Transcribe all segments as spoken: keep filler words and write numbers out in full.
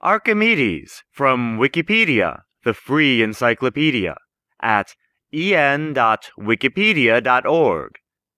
Archimedes, from Wikipedia, the free encyclopedia, at en dot wikipedia dot org.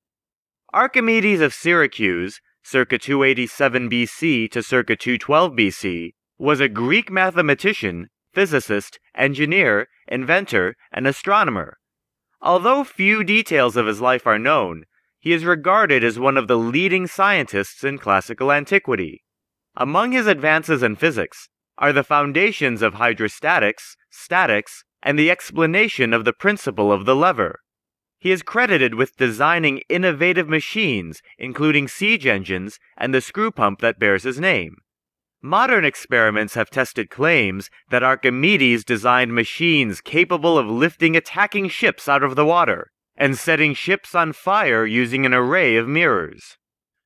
Archimedes of Syracuse, circa two eighty-seven B C to circa two twelve B C, was a Greek mathematician, physicist, engineer, inventor, and astronomer. Although few details of his life are known, he is regarded as one of the leading scientists in classical antiquity. Among his advances in physics are the foundations of hydrostatics, statics, and the explanation of the principle of the lever. He is credited with designing innovative machines, including siege engines and the screw pump that bears his name. Modern experiments have tested claims that Archimedes designed machines capable of lifting attacking ships out of the water and setting ships on fire using an array of mirrors.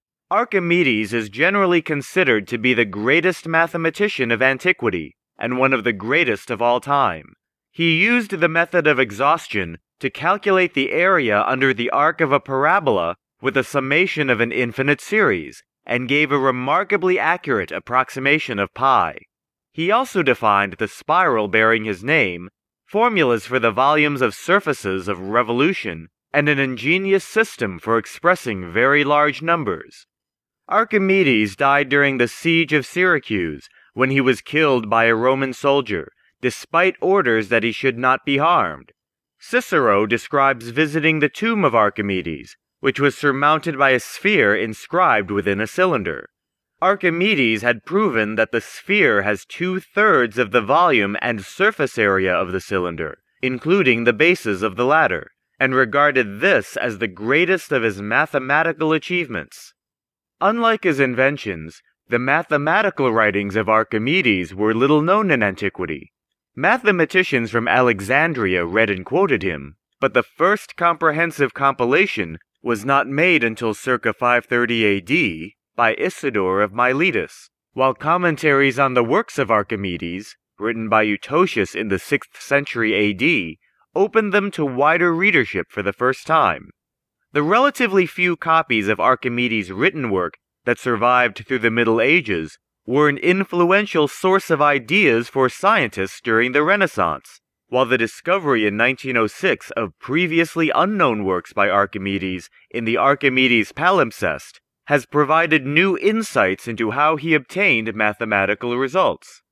Archimedes is generally considered to be the greatest mathematician of antiquity and one of the greatest of all time. He used the method of exhaustion to calculate the area under the arc of a parabola with a summation of an infinite series, and gave a remarkably accurate approximation of pi. He also defined the spiral bearing his name, formulas for the volumes of surfaces of revolution, and an ingenious system for expressing very large numbers. Archimedes died during the siege of Syracuse, when he was killed by a Roman soldier, despite orders that he should not be harmed. Cicero describes visiting the tomb of Archimedes, which was surmounted by a sphere inscribed within a cylinder. Archimedes had proven that the sphere has two-thirds of the volume and surface area of the cylinder, including the bases of the latter, and regarded this as the greatest of his mathematical achievements. Unlike his inventions, the mathematical writings of Archimedes were little known in antiquity. Mathematicians from Alexandria read and quoted him, but the first comprehensive compilation was not made until circa five thirty A D by Isidore of Miletus, while commentaries on the works of Archimedes, written by Eutocius in the sixth century A D, opened them to wider readership for the first time. The relatively few copies of Archimedes' written work that survived through the Middle Ages were an influential source of ideas for scientists during the Renaissance, while the discovery in nineteen oh six of previously unknown works by Archimedes in the Archimedes palimpsest has provided new insights into how he obtained mathematical results.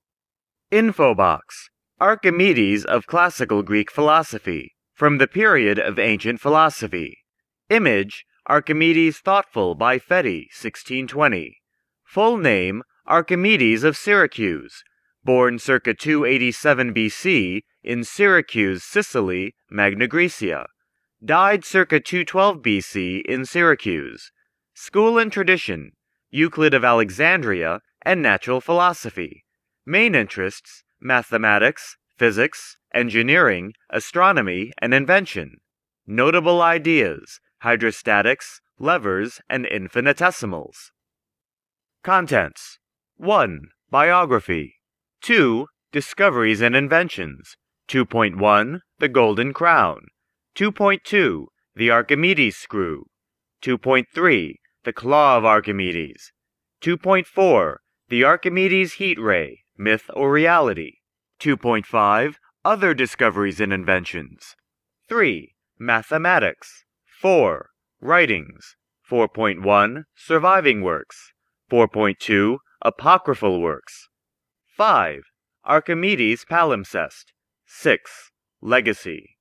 Infobox: Archimedes of Classical Greek Philosophy, from the period of ancient philosophy. Image: Archimedes Thoughtful by Feti, sixteen twenty. Full name: Archimedes of Syracuse. Born circa two eighty-seven B C in Syracuse, Sicily, Magna Graecia. Died circa two twelve B C in Syracuse. School and tradition: Euclid of Alexandria and natural philosophy. Main interests: mathematics, physics, engineering, astronomy, and invention. Notable ideas: hydrostatics, levers, and infinitesimals. Contents: one. Biography. two. Discoveries and inventions. two point one. The Golden Crown. two point two. The Archimedes Screw. two point three. The Claw of Archimedes. two point four. The Archimedes Heat Ray, Myth or Reality. two point five. Other discoveries and inventions. three. Mathematics. four. Writings. four point one. Surviving works. four point two. Apocryphal works. five. Archimedes palimpsest. six. Legacy.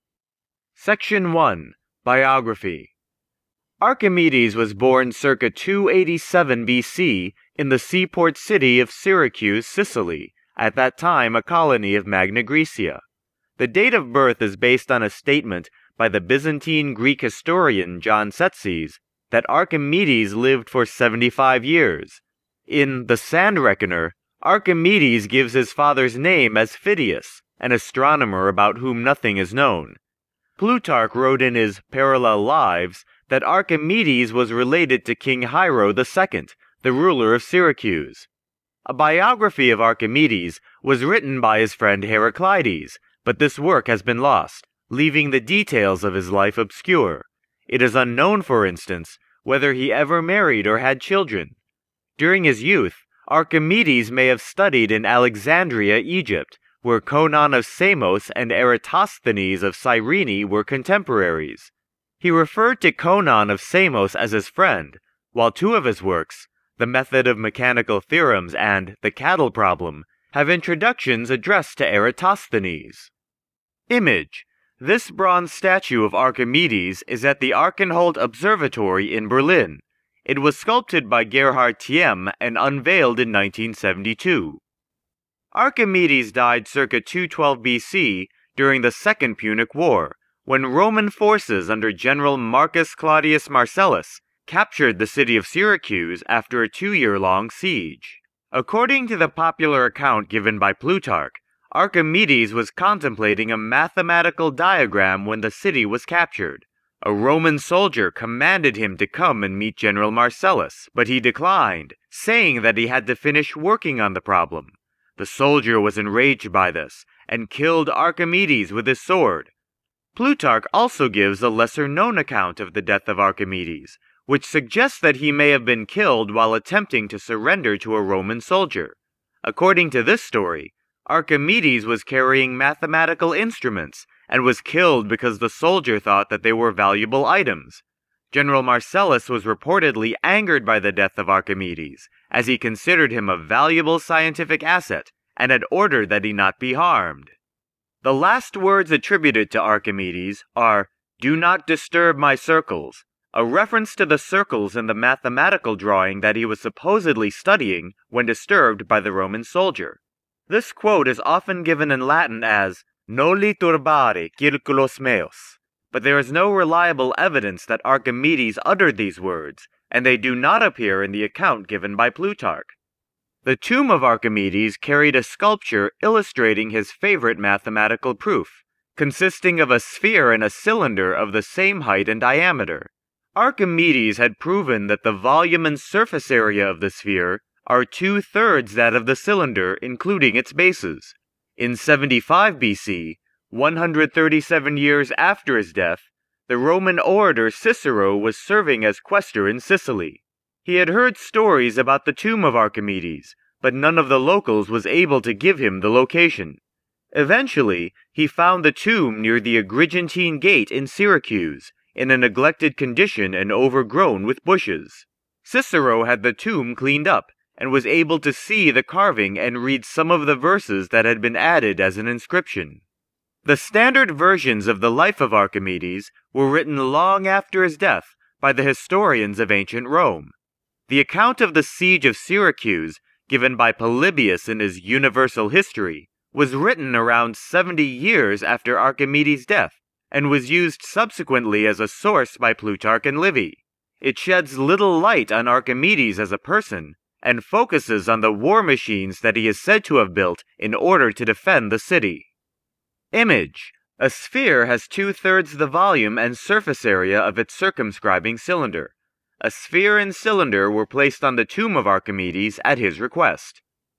Section one. Biography. Archimedes was born circa two eighty-seven B C in the seaport city of Syracuse, Sicily, at that time a colony of Magna Graecia. The date of birth is based on a statement by the Byzantine Greek historian John Tzetzes that Archimedes lived for seventy-five years. In The Sand Reckoner, Archimedes gives his father's name as Phidias, an astronomer about whom nothing is known. Plutarch wrote in his Parallel Lives that Archimedes was related to King Hiero the Second, the ruler of Syracuse. A biography of Archimedes was written by his friend Heraclides, but this work has been lost, leaving the details of his life obscure. It is unknown, for instance, whether he ever married or had children. During his youth, Archimedes may have studied in Alexandria, Egypt, where Conon of Samos and Eratosthenes of Cyrene were contemporaries. He referred to Conon of Samos as his friend, while two of his works, The Method of Mechanical Theorems and The Cattle Problem, have introductions addressed to Eratosthenes. Image. This bronze statue of Archimedes is at the Archenhold Observatory in Berlin. It was sculpted by Gerhard Thiem and unveiled in nineteen seventy-two. Archimedes died circa two twelve B C during the Second Punic War, when Roman forces under General Marcus Claudius Marcellus captured the city of Syracuse after a two-year-long siege. According to the popular account given by Plutarch, Archimedes was contemplating a mathematical diagram when the city was captured. A Roman soldier commanded him to come and meet General Marcellus, but he declined, saying that he had to finish working on the problem. The soldier was enraged by this, and killed Archimedes with his sword. Plutarch also gives a lesser-known account of the death of Archimedes, which suggests that he may have been killed while attempting to surrender to a Roman soldier. According to this story, Archimedes was carrying mathematical instruments and was killed because the soldier thought that they were valuable items. General Marcellus was reportedly angered by the death of Archimedes, as he considered him a valuable scientific asset and had ordered that he not be harmed. The last words attributed to Archimedes are, "Do not disturb my circles," a reference to the circles in the mathematical drawing that he was supposedly studying when disturbed by the Roman soldier. This quote is often given in Latin as "noli turbare circulos meos," but there is no reliable evidence that Archimedes uttered these words, and they do not appear in the account given by Plutarch. The tomb of Archimedes carried a sculpture illustrating his favorite mathematical proof, consisting of a sphere and a cylinder of the same height and diameter. Archimedes had proven that the volume and surface area of the sphere are two-thirds that of the cylinder, including its bases. In seventy-five B C, one hundred thirty-seven years after his death, the Roman orator Cicero was serving as quaestor in Sicily. He had heard stories about the tomb of Archimedes, but none of the locals was able to give him the location. Eventually, he found the tomb near the Agrigentine Gate in Syracuse, in a neglected condition and overgrown with bushes. Cicero had the tomb cleaned up, and was able to see the carving and read some of the verses that had been added as an inscription. The standard versions of the life of Archimedes were written long after his death by the historians of ancient Rome. The account of the siege of Syracuse, given by Polybius in his Universal History, was written around seventy years after Archimedes' death, and was used subsequently as a source by Plutarch and Livy. It sheds little light on Archimedes as a person, and focuses on the war machines that he is said to have built in order to defend the city. Image. A sphere has two-thirds the volume and surface area of its circumscribing cylinder. A sphere and cylinder were placed on the tomb of Archimedes at his request.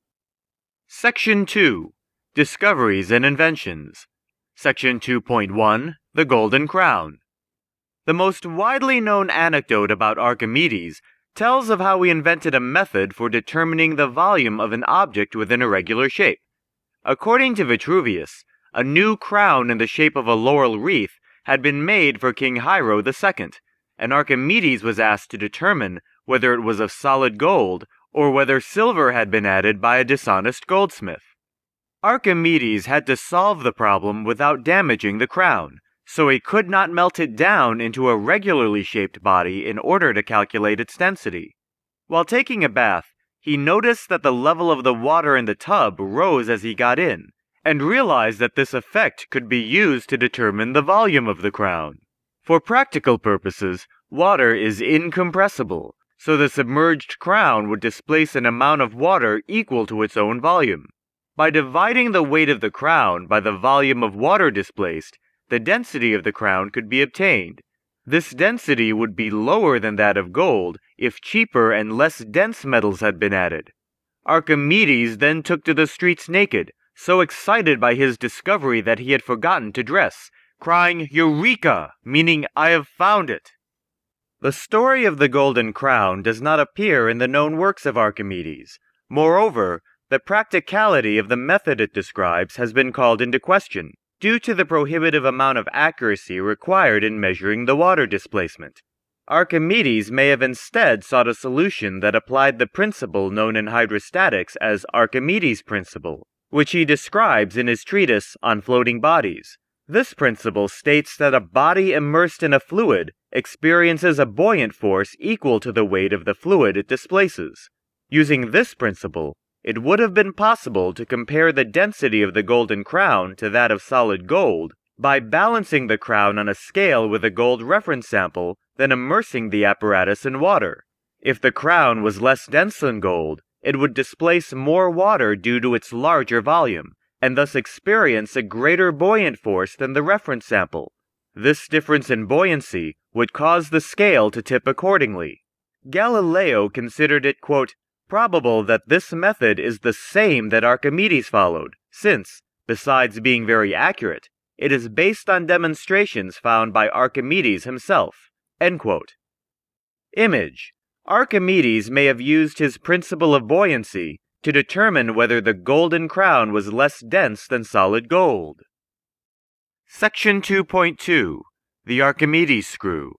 Section two. Discoveries and Inventions. Section two point one. The Golden Crown. The most widely known anecdote about Archimedes tells of how he invented a method for determining the volume of an object within a regular shape. According to Vitruvius, a new crown in the shape of a laurel wreath had been made for King Hiero the Second, and Archimedes was asked to determine whether it was of solid gold or whether silver had been added by a dishonest goldsmith. Archimedes had to solve the problem without damaging the crown, so he could not melt it down into a regularly shaped body in order to calculate its density. While taking a bath, he noticed that the level of the water in the tub rose as he got in, and realized that this effect could be used to determine the volume of the crown. For practical purposes, water is incompressible, so the submerged crown would displace an amount of water equal to its own volume. By dividing the weight of the crown by the volume of water displaced, the density of the crown could be obtained. This density would be lower than that of gold if cheaper and less dense metals had been added. Archimedes then took to the streets naked, so excited by his discovery that he had forgotten to dress, crying "Eureka!" meaning "I have found it!" The story of the Golden Crown does not appear in the known works of Archimedes, Moreover, the practicality of the method it describes has been called into question, due to the prohibitive amount of accuracy required in measuring the water displacement. Archimedes may have instead sought a solution that applied the principle known in hydrostatics as Archimedes' principle, which he describes in his treatise on floating bodies. This principle states that a body immersed in a fluid experiences a buoyant force equal to the weight of the fluid it displaces. Using this principle, it would have been possible to compare the density of the golden crown to that of solid gold by balancing the crown on a scale with a gold reference sample, then immersing the apparatus in water. If the crown was less dense than gold, it would displace more water due to its larger volume, and thus experience a greater buoyant force than the reference sample. This difference in buoyancy would cause the scale to tip accordingly. Galileo considered it, quote, probable that this method is the same that Archimedes followed, since, besides being very accurate, it is based on demonstrations found by Archimedes himself. End quote. Image. Archimedes may have used his principle of buoyancy to determine whether the golden crown was less dense than solid gold. Section two point two. The Archimedes Screw.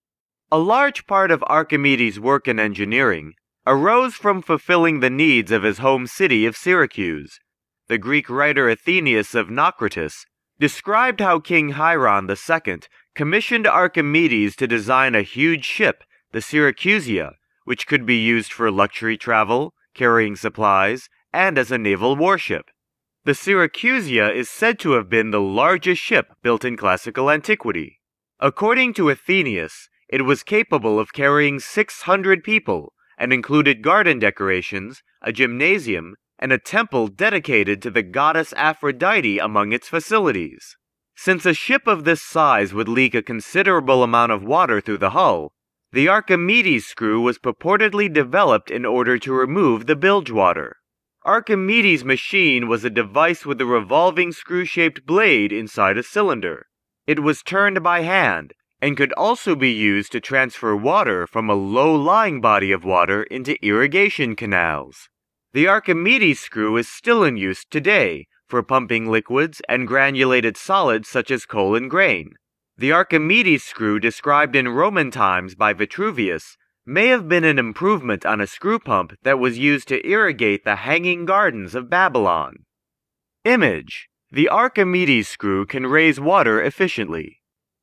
A large part of Archimedes' work in engineering arose from fulfilling the needs of his home city of Syracuse. The Greek writer Athenaeus of Naucratis described how King Hieron the Second commissioned Archimedes to design a huge ship, the Syracusia, which could be used for luxury travel, carrying supplies, and as a naval warship. The Syracusia is said to have been the largest ship built in classical antiquity. According to Athenaeus, it was capable of carrying six hundred people and included garden decorations, a gymnasium, and a temple dedicated to the goddess Aphrodite among its facilities. Since a ship of this size would leak a considerable amount of water through the hull, the Archimedes screw was purportedly developed in order to remove the bilge water. Archimedes' machine was a device with a revolving screw-shaped blade inside a cylinder. It was turned by hand, and could also be used to transfer water from a low-lying body of water into irrigation canals. The Archimedes screw is still in use today for pumping liquids and granulated solids such as coal and grain. The Archimedes screw described in Roman times by Vitruvius may have been an improvement on a screw pump that was used to irrigate the hanging gardens of Babylon. Image. The Archimedes screw can raise water efficiently.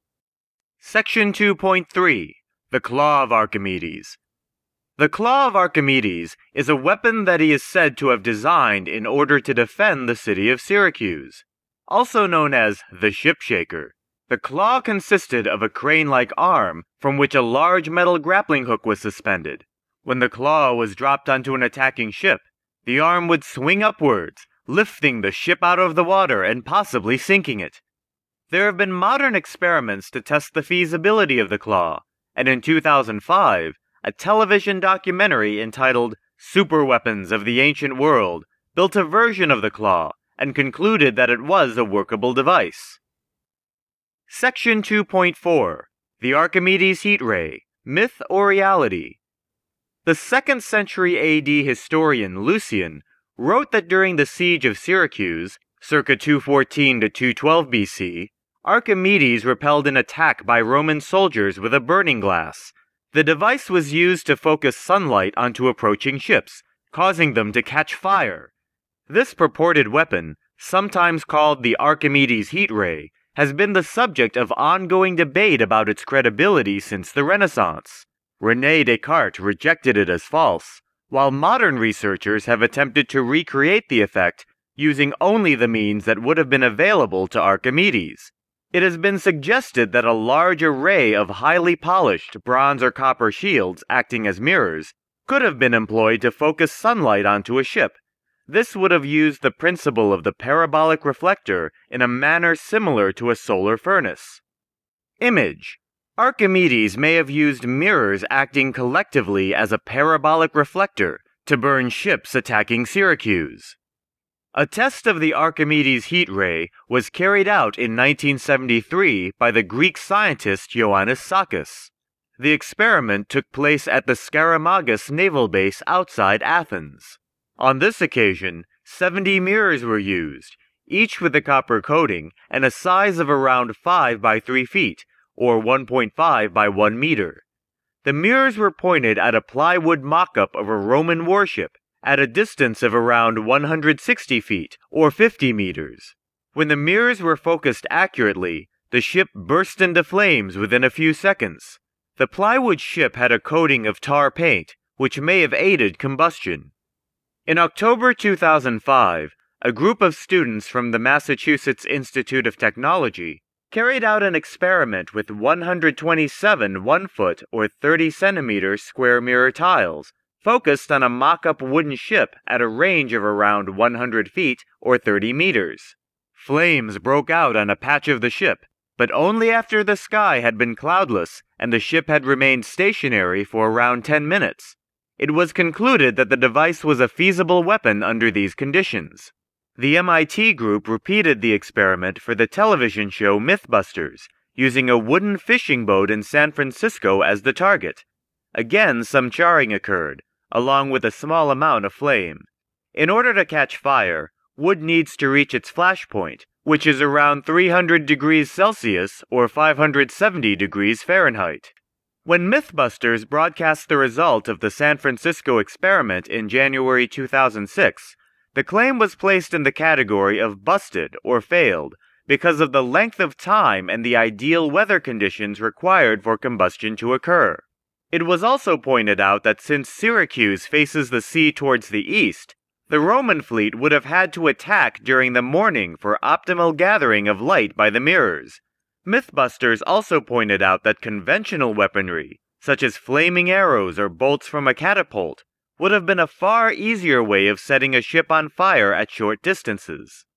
Section two point three. The Claw of Archimedes. The Claw of Archimedes is a weapon that he is said to have designed in order to defend the city of Syracuse. Also known as the Ship Shaker, the claw consisted of a crane-like arm from which a large metal grappling hook was suspended. When the claw was dropped onto an attacking ship, the arm would swing upwards, lifting the ship out of the water and possibly sinking it. There have been modern experiments to test the feasibility of the claw, and in two thousand five, a television documentary entitled Superweapons of the Ancient World built a version of the claw and concluded that it was a workable device. Section two point four. The Archimedes Heat Ray, Myth or Reality? The second century A D historian Lucian wrote that during the siege of Syracuse, circa two fourteen to two twelve B C, Archimedes repelled an attack by Roman soldiers with a burning glass. The device was used to focus sunlight onto approaching ships, causing them to catch fire. This purported weapon, sometimes called the Archimedes heat ray, has been the subject of ongoing debate about its credibility since the Renaissance. René Descartes rejected it as false, while modern researchers have attempted to recreate the effect using only the means that would have been available to Archimedes. It has been suggested that a large array of highly polished bronze or copper shields acting as mirrors could have been employed to focus sunlight onto a ship. This would have used the principle of the parabolic reflector in a manner similar to a solar furnace. Image. Archimedes may have used mirrors acting collectively as a parabolic reflector to burn ships attacking Syracuse. A test of the Archimedes heat ray was carried out in nineteen seventy-three by the Greek scientist Ioannis Sakis. The experiment took place at the Skaramagas naval base outside Athens. On this occasion, seventy mirrors were used, each with a copper coating and a size of around five by three feet, or one point five by one meter. The mirrors were pointed at a plywood mock-up of a Roman warship at a distance of around one hundred sixty feet, or fifty meters. When the mirrors were focused accurately, the ship burst into flames within a few seconds. The plywood ship had a coating of tar paint, which may have aided combustion. In October two thousand five, a group of students from the Massachusetts Institute of Technology carried out an experiment with one hundred twenty-seven one-foot or thirty centimeter square mirror tiles, focused on a mock-up wooden ship at a range of around one hundred feet or thirty meters. Flames broke out on a patch of the ship, but only after the sky had been cloudless and the ship had remained stationary for around ten minutes. It was concluded that the device was a feasible weapon under these conditions. The M I T group repeated the experiment for the television show Mythbusters, using a wooden fishing boat in San Francisco as the target. Again, some charring occurred, along with a small amount of flame. In order to catch fire, wood needs to reach its flash point, which is around three hundred degrees Celsius or five hundred seventy degrees Fahrenheit. When Mythbusters broadcast the result of the San Francisco experiment in January two thousand six, the claim was placed in the category of busted or failed because of the length of time and the ideal weather conditions required for combustion to occur. It was also pointed out that since Syracuse faces the sea towards the east, the Roman fleet would have had to attack during the morning for optimal gathering of light by the mirrors. Mythbusters also pointed out that conventional weaponry, such as flaming arrows or bolts from a catapult, would have been a far easier way of setting a ship on fire at short distances.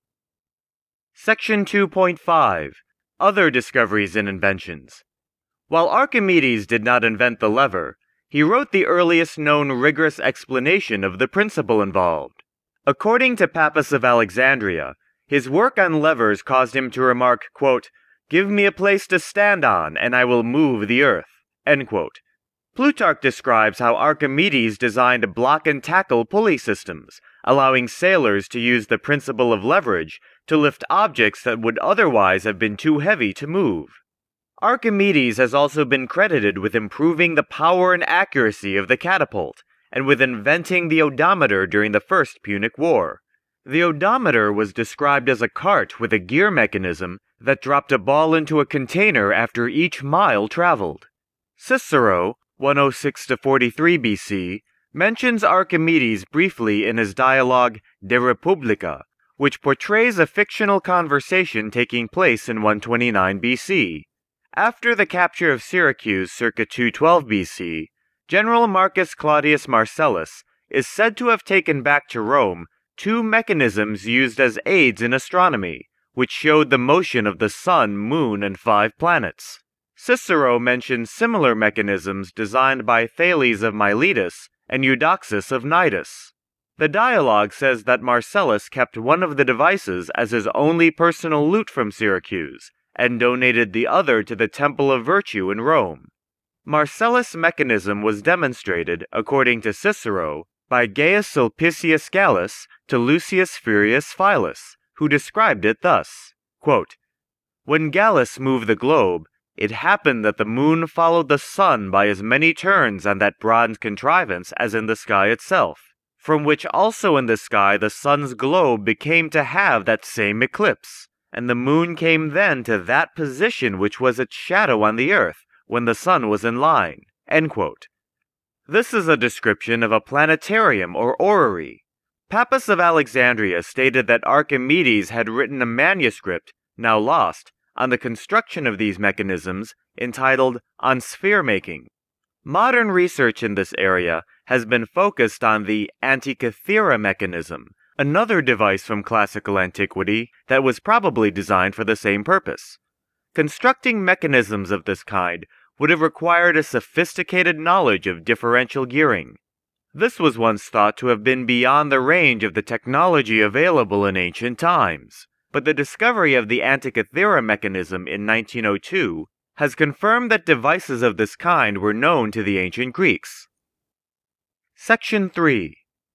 Section two point five. Other discoveries and inventions. While Archimedes did not invent the lever, he wrote the earliest known rigorous explanation of the principle involved. According to Pappus of Alexandria, his work on levers caused him to remark, quote, "Give me a place to stand on, and I will move the earth." End quote. Plutarch describes how Archimedes designed block and tackle pulley systems, allowing sailors to use the principle of leverage to lift objects that would otherwise have been too heavy to move. Archimedes has also been credited with improving the power and accuracy of the catapult, and with inventing the odometer during the First Punic War. The odometer was described as a cart with a gear mechanism that dropped a ball into a container after each mile traveled. Cicero, one oh six to forty-three B C, mentions Archimedes briefly in his dialogue De Republica, which portrays a fictional conversation taking place in one twenty-nine B C. After the capture of Syracuse circa two twelve B C, General Marcus Claudius Marcellus is said to have taken back to Rome two mechanisms used as aids in astronomy, which showed the motion of the sun, moon, and five planets. Cicero mentions similar mechanisms designed by Thales of Miletus and Eudoxus of Cnidus. The dialogue says that Marcellus kept one of the devices as his only personal loot from Syracuse, and donated the other to the Temple of Virtue in Rome. Marcellus' mechanism was demonstrated, according to Cicero, by Gaius Sulpicius Gallus to Lucius Furius Philus, who described it thus, quote, "When Gallus moved the globe, it happened that the moon followed the sun by as many turns on that bronze contrivance as in the sky itself, from which also in the sky the sun's globe became to have that same eclipse, and the moon came then to that position which was its shadow on the earth, when the sun was in line." End quote. This is a description of a planetarium or orrery. Pappus of Alexandria stated that Archimedes had written a manuscript, now lost, on the construction of these mechanisms, entitled On Sphere Making. Modern research in this area has been focused on the Antikythera mechanism, another device from classical antiquity that was probably designed for the same purpose. Constructing mechanisms of this kind would have required a sophisticated knowledge of differential gearing. This was once thought to have been beyond the range of the technology available in ancient times, but the discovery of the Antikythera mechanism in nineteen oh two has confirmed that devices of this kind were known to the ancient Greeks. Section three.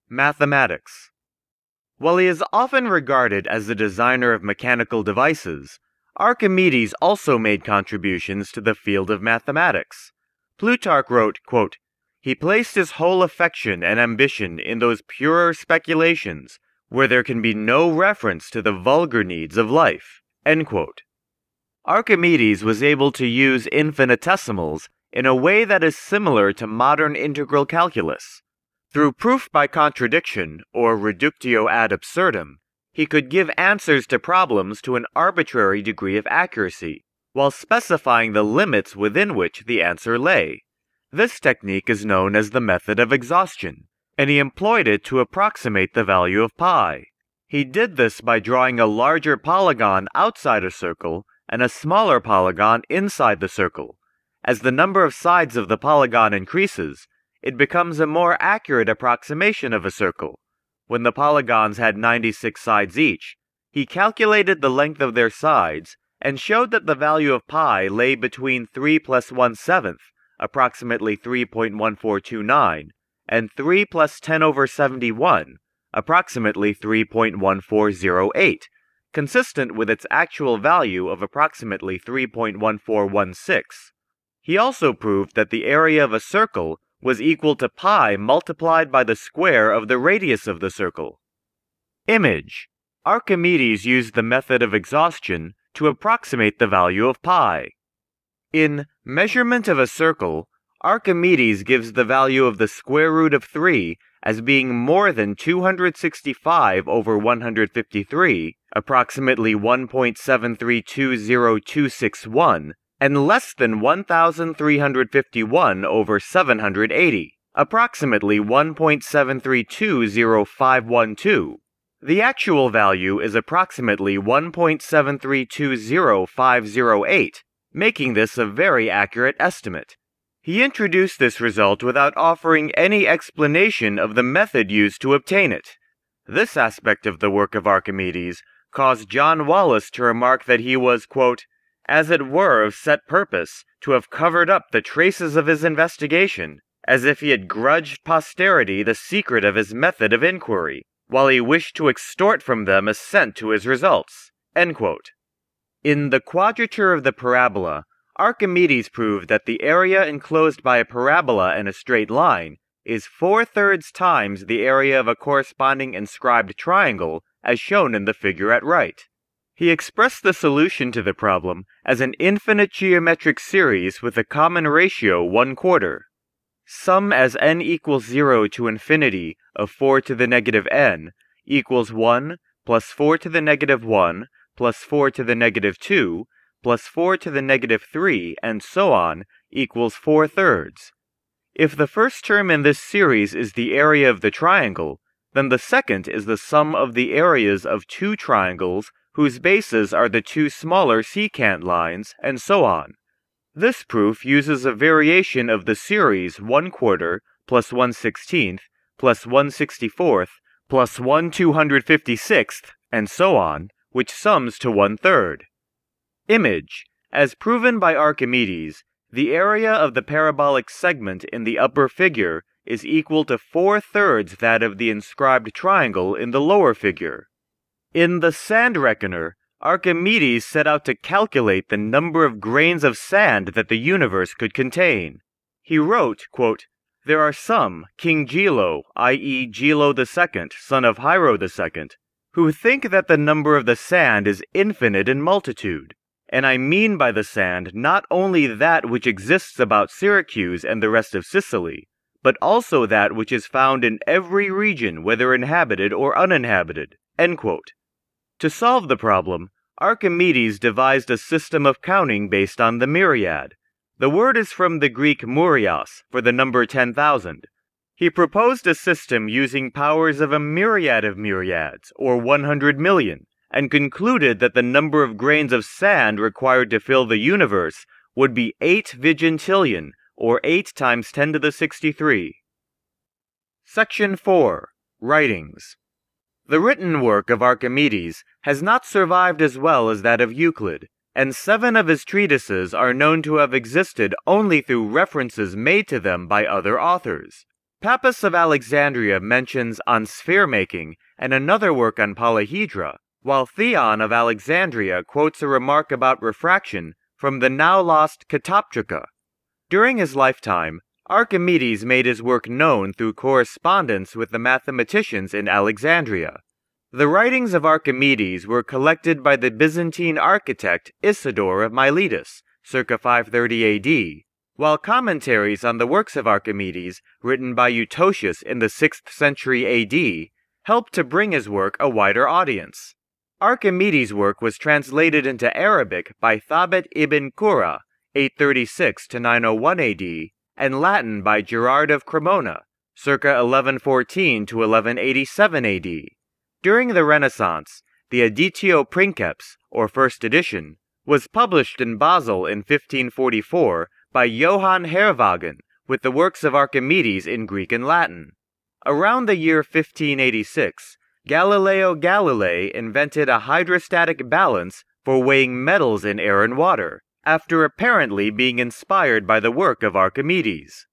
Mathematics. While he is often regarded as the designer of mechanical devices, Archimedes also made contributions to the field of mathematics. Plutarch wrote, quote, "He placed his whole affection and ambition in those purer speculations where there can be no reference to the vulgar needs of life." End quote. Archimedes was able to use infinitesimals in a way that is similar to modern integral calculus. Through proof by contradiction, or reductio ad absurdum, he could give answers to problems to an arbitrary degree of accuracy, while specifying the limits within which the answer lay. This technique is known as the method of exhaustion, and he employed it to approximate the value of pi. He did this by drawing a larger polygon outside a circle and a smaller polygon inside the circle. As the number of sides of the polygon increases, it becomes a more accurate approximation of a circle. When the polygons had ninety-six sides each, he calculated the length of their sides and showed that the value of pi lay between three plus one seventh, approximately three point one four two nine, and three plus ten over seventy-one, approximately three point one four zero eight, consistent with its actual value of approximately three point one four one six. He also proved that the area of a circle was equal to pi multiplied by the square of the radius of the circle. Image. Archimedes used the method of exhaustion to approximate the value of pi. In Measurement of a Circle, Archimedes gives the value of the square root of three as being more than two hundred sixty-five over one hundred fifty-three, approximately one point seven three two zero two six one, and less than one thousand three hundred fifty-one over seven hundred eighty, approximately one point seven three two zero five one two. The actual value is approximately one point seven three two zero five zero eight, making this a very accurate estimate. He introduced this result without offering any explanation of the method used to obtain it. This aspect of the work of Archimedes caused John Wallis to remark that he was, quote, "as it were of set purpose to have covered up the traces of his investigation, as if he had grudged posterity the secret of his method of inquiry, while he wished to extort from them assent to his results." End quote. In The Quadrature of the Parabola, Archimedes proved that the area enclosed by a parabola and a straight line is four-thirds times the area of a corresponding inscribed triangle, as shown in the figure at right. He expressed the solution to the problem as an infinite geometric series with a common ratio one quarter. Sum as n equals zero to infinity of four to the negative n equals one plus four to the negative one plus four to the negative two plus four to the negative three, and so on, equals four thirds. If the first term in this series is the area of the triangle, then the second is the sum of the areas of two triangles whose bases are the two smaller secant lines, and so on. This proof uses a variation of the series one quarter plus one sixteenth plus one sixty-fourth plus one two hundred fifty-sixth, and so on, which sums to one third. Image. As proven by Archimedes, the area of the parabolic segment in the upper figure is equal to four thirds that of the inscribed triangle in the lower figure. In the Sand Reckoner, Archimedes set out to calculate the number of grains of sand that the universe could contain. He wrote, quote, "There are some, King Gelo, that is Gelo the Second, son of Hiero the Second, who think that the number of the sand is infinite in multitude. And I mean by the sand not only that which exists about Syracuse and the rest of Sicily, but also that which is found in every region, whether inhabited or uninhabited." End quote. To solve the problem, Archimedes devised a system of counting based on the myriad. The word is from the Greek myrios, for the number ten thousand. He proposed a system using powers of a myriad of myriads, or one hundred million, and concluded that the number of grains of sand required to fill the universe would be eight vigintillion, or eight times ten to the sixty-three. Section four. Writings. The written work of Archimedes has not survived as well as that of Euclid, and seven of his treatises are known to have existed only through references made to them by other authors. Pappus of Alexandria mentions on sphere-making and another work on polyhedra, while Theon of Alexandria quotes a remark about refraction from the now-lost Catoptrica. During his lifetime, Archimedes made his work known through correspondence with the mathematicians in Alexandria. The writings of Archimedes were collected by the Byzantine architect Isidore of Miletus, circa five thirty A D, while commentaries on the works of Archimedes, written by Eutocius in the sixth century A D, helped to bring his work a wider audience. Archimedes' work was translated into Arabic by Thabit ibn Qurra, eight thirty-six to nine oh one A D, and Latin by Gerard of Cremona, circa eleven fourteen to eleven eighty-seven A D. During the Renaissance, the Editio Princeps, or first edition, was published in Basel in fifteen forty-four by Johann Herwagen with the works of Archimedes in Greek and Latin. Around the year fifteen eighty-six, Galileo Galilei invented a hydrostatic balance for weighing metals in air and water, after apparently being inspired by the work of Archimedes.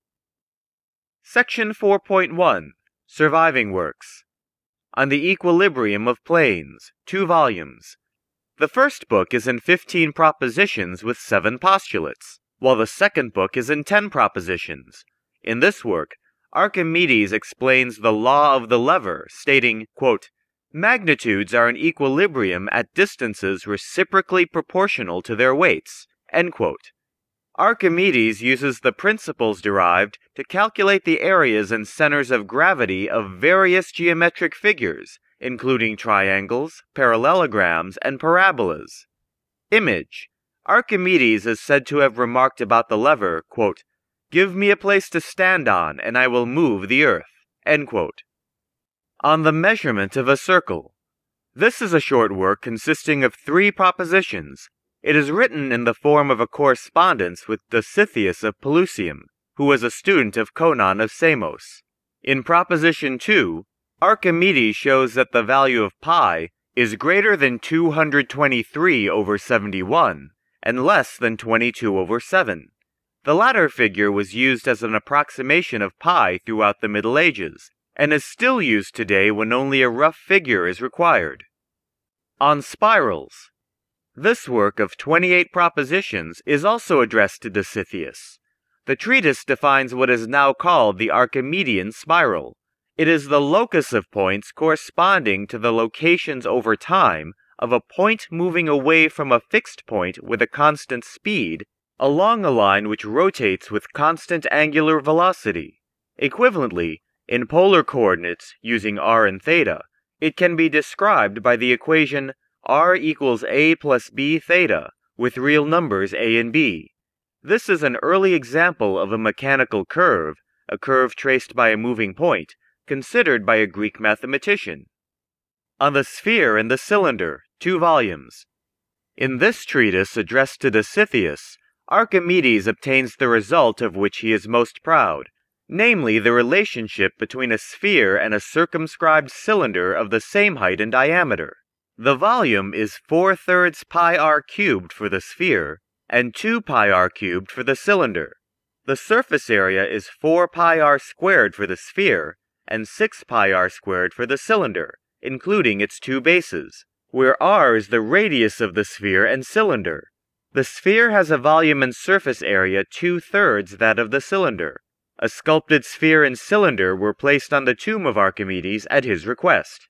Section four point one. Surviving Works. On the Equilibrium of Planes, two volumes. The first book is in fifteen propositions with seven postulates, while the second book is in ten propositions. In this work, Archimedes explains the law of the lever, stating, quote, "Magnitudes are in equilibrium at distances reciprocally proportional to their weights." End quote. Archimedes uses the principles derived to calculate the areas and centers of gravity of various geometric figures, including triangles, parallelograms, and parabolas. Image. Archimedes is said to have remarked about the lever, quote, "Give me a place to stand on, and I will move the earth." End quote. On the Measurement of a Circle. This is a short work consisting of three propositions. It is written in the form of a correspondence with Dositheus of Pelusium, who was a student of Conon of Samos. In Proposition two, Archimedes shows that the value of pi is greater than two hundred twenty-three over seventy-one and less than twenty-two over seven. The latter figure was used as an approximation of pi throughout the Middle Ages, and is still used today when only a rough figure is required. On Spirals. This work of twenty-eight propositions is also addressed to Dositheus. The treatise defines what is now called the Archimedean spiral. It is the locus of points corresponding to the locations over time of a point moving away from a fixed point with a constant speed along a line which rotates with constant angular velocity. Equivalently, in polar coordinates using r and theta, it can be described by the equation r equals a plus b theta, with real numbers a and b. This is an early example of a mechanical curve, a curve traced by a moving point, considered by a Greek mathematician. On the Sphere and the Cylinder, two volumes. In this treatise addressed to Dositheus, Archimedes obtains the result of which he is most proud, namely the relationship between a sphere and a circumscribed cylinder of the same height and diameter. The volume is four thirds pi r cubed for the sphere and two pi r cubed for the cylinder. The surface area is four pi r squared for the sphere and six pi r squared for the cylinder, including its two bases, where r is the radius of the sphere and cylinder. The sphere has a volume and surface area two-thirds that of the cylinder. A sculpted sphere and cylinder were placed on the tomb of Archimedes at his request.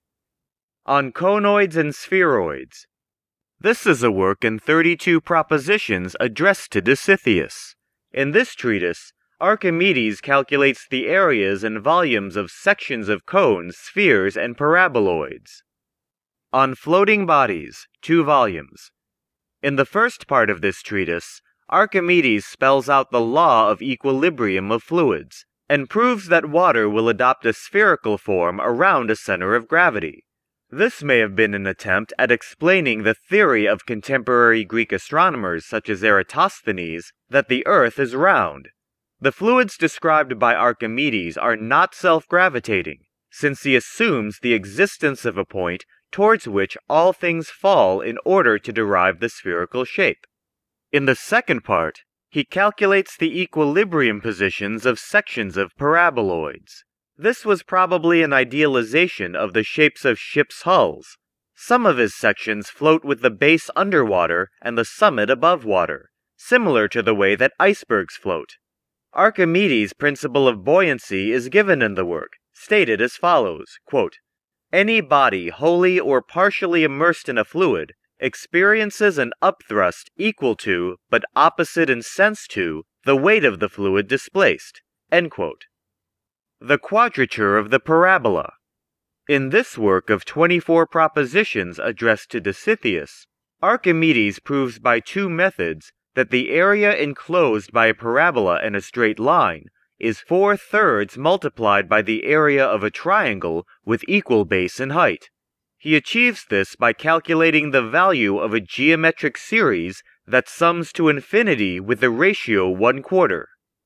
On Conoids and Spheroids. This is a work in thirty-two propositions addressed to Dositheus. In this treatise, Archimedes calculates the areas and volumes of sections of cones, spheres, and paraboloids. On Floating Bodies, two volumes. In the first part of this treatise, Archimedes spells out the law of equilibrium of fluids, and proves that water will adopt a spherical form around a center of gravity. This may have been an attempt at explaining the theory of contemporary Greek astronomers such as Eratosthenes that the Earth is round. The fluids described by Archimedes are not self-gravitating, since he assumes the existence of a point towards which all things fall in order to derive the spherical shape. In the second part, he calculates the equilibrium positions of sections of paraboloids. This was probably an idealization of the shapes of ships' hulls. Some of his sections float with the base underwater and the summit above water, similar to the way that icebergs float. Archimedes' principle of buoyancy is given in the work, stated as follows, quote, "Any body wholly or partially immersed in a fluid experiences an upthrust equal to, but opposite in sense to, the weight of the fluid displaced." End quote. The quadrature of the parabola. In this work of twenty-four propositions addressed to Dositheus, Archimedes proves by two methods that the area enclosed by a parabola in a straight line is four-thirds multiplied by the area of a triangle with equal base and height. He achieves this by calculating the value of a geometric series that sums to infinity with the ratio one quarter.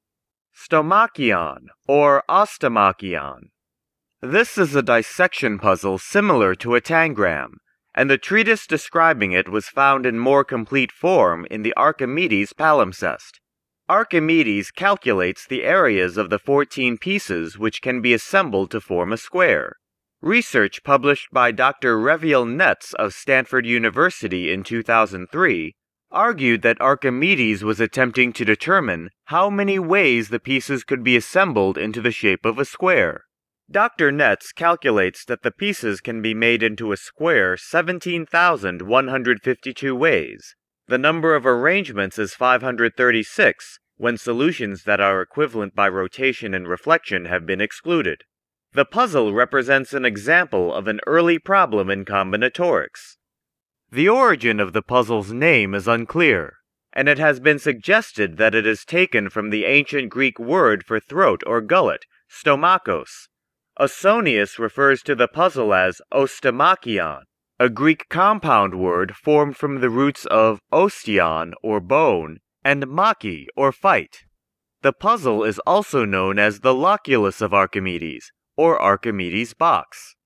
Stomachion, or Ostomachion. This is a dissection puzzle similar to a tangram, and the treatise describing it was found in more complete form in the Archimedes palimpsest. Archimedes calculates the areas of the fourteen pieces which can be assembled to form a square. Research published by Doctor Reviel Netz of Stanford University in two thousand three argued that Archimedes was attempting to determine how many ways the pieces could be assembled into the shape of a square. Doctor Netz calculates that the pieces can be made into a square seventeen thousand one hundred fifty-two ways. The number of arrangements is five hundred thirty-six, when solutions that are equivalent by rotation and reflection have been excluded. The puzzle represents an example of an early problem in combinatorics. The origin of the puzzle's name is unclear, and it has been suggested that it is taken from the ancient Greek word for throat or gullet, stomakos. Ausonius refers to the puzzle as ostomachion, a Greek compound word formed from the roots of ostion, or bone, and maki, or fight. The puzzle is also known as the loculus of Archimedes, or Archimedes' box.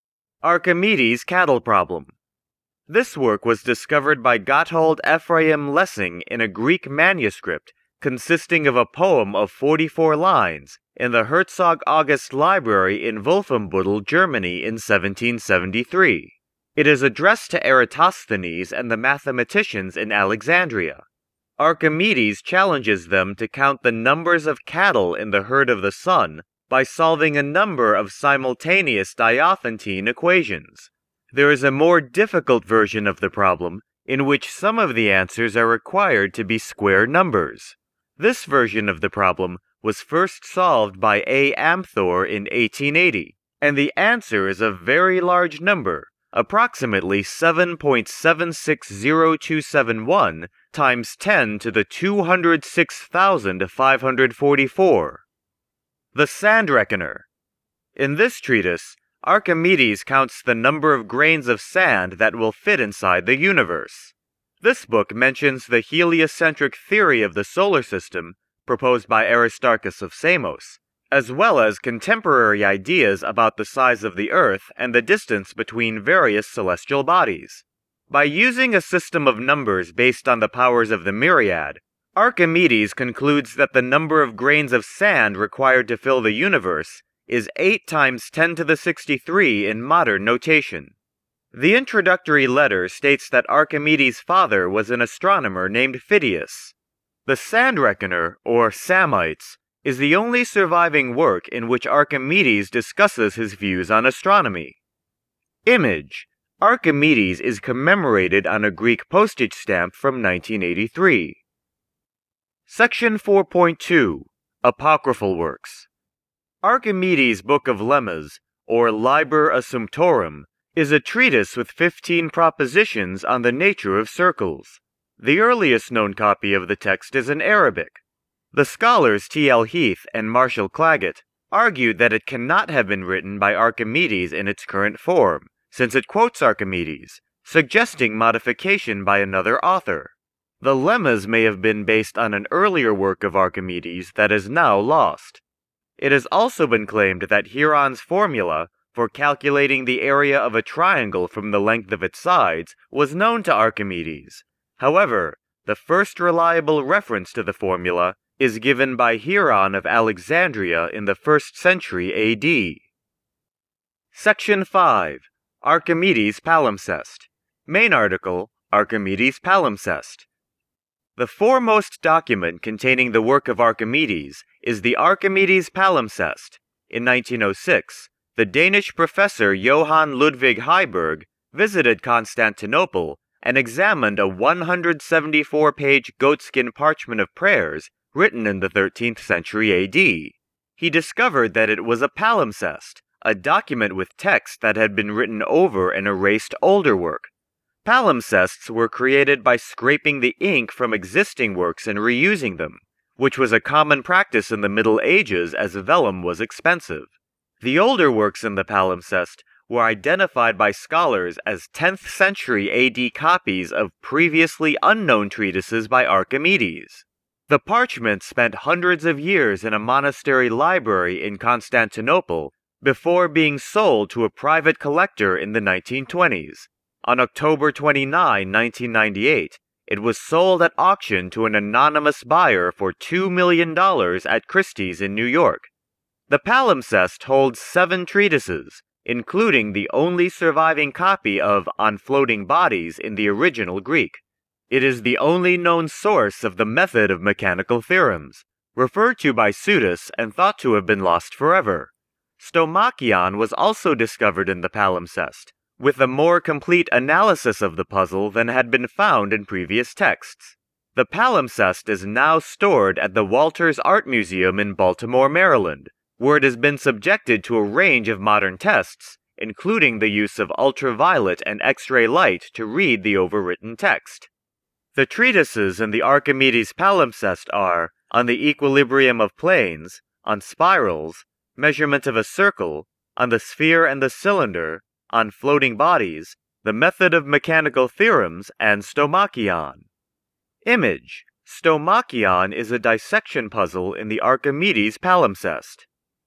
Archimedes' cattle problem. This work was discovered by Gotthold Ephraim Lessing in a Greek manuscript consisting of a poem of forty-four lines in the Herzog August Library in Wolfenbüttel, Germany in seventeen seventy-three. It is addressed to Eratosthenes and the mathematicians in Alexandria. Archimedes challenges them to count the numbers of cattle in the herd of the sun by solving a number of simultaneous Diophantine equations. There is a more difficult version of the problem, in which some of the answers are required to be square numbers. This version of the problem was first solved by A. Amthor in eighteen eighty, and the answer is a very large number, approximately seven point seven six zero two seven one times ten to the two hundred six thousand five hundred forty-four. The Sand Reckoner. In this treatise, Archimedes counts the number of grains of sand that will fit inside the universe. This book mentions the heliocentric theory of the solar system proposed by Aristarchus of Samos, as well as contemporary ideas about the size of the Earth and the distance between various celestial bodies. By using a system of numbers based on the powers of the myriad, Archimedes concludes that the number of grains of sand required to fill the universe is eight times ten to the sixty-three in modern notation. The introductory letter states that Archimedes' father was an astronomer named Phidias. The Sand Reckoner, or Samites, is the only surviving work in which Archimedes discusses his views on astronomy. Image. Archimedes is commemorated on a Greek postage stamp from nineteen eighty-three. Section four point two. Apocryphal Works. Archimedes' Book of Lemmas, or Liber Assumptorum, is a treatise with fifteen propositions on the nature of circles. The earliest known copy of the text is in Arabic. The scholars T. L. Heath and Marshall Claggett argued that it cannot have been written by Archimedes in its current form, since it quotes Archimedes, suggesting modification by another author. The lemmas may have been based on an earlier work of Archimedes that is now lost. It has also been claimed that Heron's formula for calculating the area of a triangle from the length of its sides was known to Archimedes. However, the first reliable reference to the formula is given by Hieron of Alexandria in the first century A D. Section five. Archimedes' Palimpsest. Main article, Archimedes' Palimpsest. The foremost document containing the work of Archimedes is the Archimedes' Palimpsest. In nineteen oh six, the Danish professor Johann Ludwig Heiberg visited Constantinople and examined a one hundred seventy-four page goatskin parchment of prayers written in the thirteenth century A D. He discovered that it was a palimpsest, a document with text that had been written over and erased older work. Palimpsests were created by scraping the ink from existing works and reusing them, which was a common practice in the Middle Ages as vellum was expensive. The older works in the palimpsest were identified by scholars as tenth century A D copies of previously unknown treatises by Archimedes. The parchment spent hundreds of years in a monastery library in Constantinople before being sold to a private collector in the nineteen twenties. On October twenty-ninth, nineteen ninety-eight, it was sold at auction to an anonymous buyer for two million dollars at Christie's in New York. The palimpsest holds seven treatises, including the only surviving copy of On Floating Bodies in the original Greek. It is the only known source of the method of mechanical theorems, referred to by Suidas and thought to have been lost forever. Stomachion was also discovered in the palimpsest, with a more complete analysis of the puzzle than had been found in previous texts. The palimpsest is now stored at the Walters Art Museum in Baltimore, Maryland, where it has been subjected to a range of modern tests, including the use of ultraviolet and X-ray light to read the overwritten text. The treatises in the Archimedes palimpsest are On the Equilibrium of Planes, On Spirals, Measurement of a Circle, On the Sphere and the Cylinder, On Floating Bodies, The Method of Mechanical Theorems, and Stomachion. Image: Stomachion is a dissection puzzle in the Archimedes palimpsest.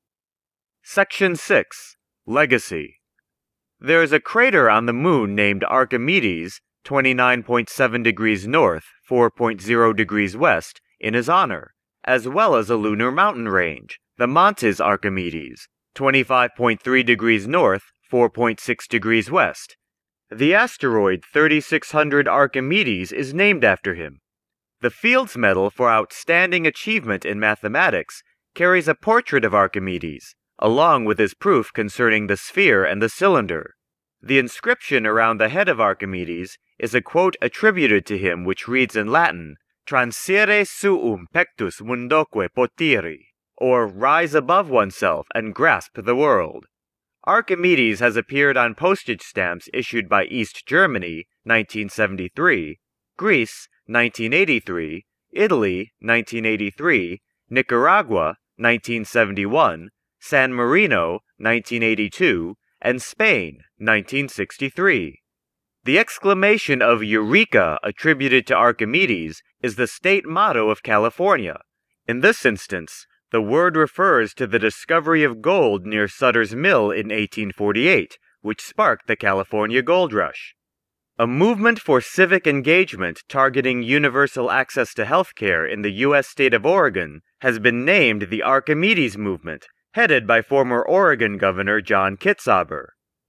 Section six. Legacy. There is a crater on the Moon named Archimedes, twenty-nine point seven degrees north, four point zero degrees west, in his honor, as well as a lunar mountain range, the Montes Archimedes, twenty-five point three degrees north, four point six degrees west. The asteroid thirty-six hundred Archimedes is named after him. The Fields Medal for Outstanding Achievement in Mathematics carries a portrait of Archimedes, along with his proof concerning the sphere and the cylinder. The inscription around the head of Archimedes is a quote attributed to him which reads in Latin, Transire suum pectus mundoque potiri, or rise above oneself and grasp the world. Archimedes has appeared on postage stamps issued by East Germany, nineteen seventy-three, Greece, nineteen eighty-three, Italy, nineteen eighty-three, Nicaragua, nineteen seventy-one, San Marino, nineteen eighty-two, and Spain, nineteen sixty-three. The exclamation of Eureka attributed to Archimedes is the state motto of California. In this instance, the word refers to the discovery of gold near Sutter's Mill in eighteen forty-eight, which sparked the California Gold Rush. A movement for civic engagement targeting universal access to healthcare in the U S state of Oregon has been named the Archimedes Movement, headed by former Oregon Governor John Kitzhaber.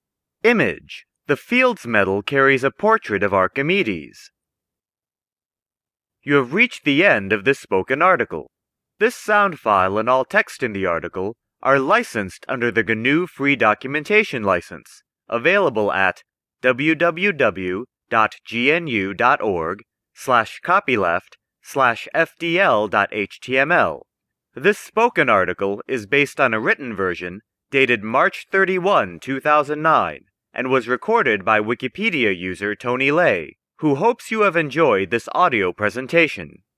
Image: The Fields Medal carries a portrait of Archimedes. You have reached the end of this spoken article. This sound file and all text in the article are licensed under the G N U Free Documentation License, available at www.gnu.org slash copyleft slash fdl.html. This spoken article is based on a written version dated March thirty-first, two thousand nine, and was recorded by Wikipedia user Tony Lay, who hopes you have enjoyed this audio presentation.